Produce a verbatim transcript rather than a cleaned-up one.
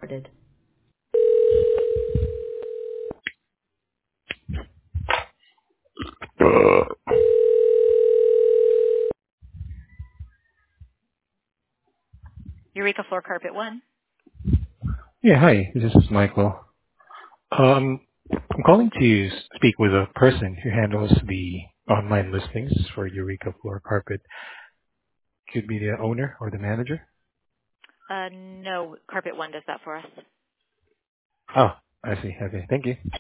recorded. Uh, Eureka Floor Carpet one. yeah, hi. This is Michael. Um, I'm calling to speak with a person who handles the online listings for Eureka Floor Carpet. Could be the owner or the manager. Uh, no, Carpet one does that for us. Oh, I see. Okay, thank you.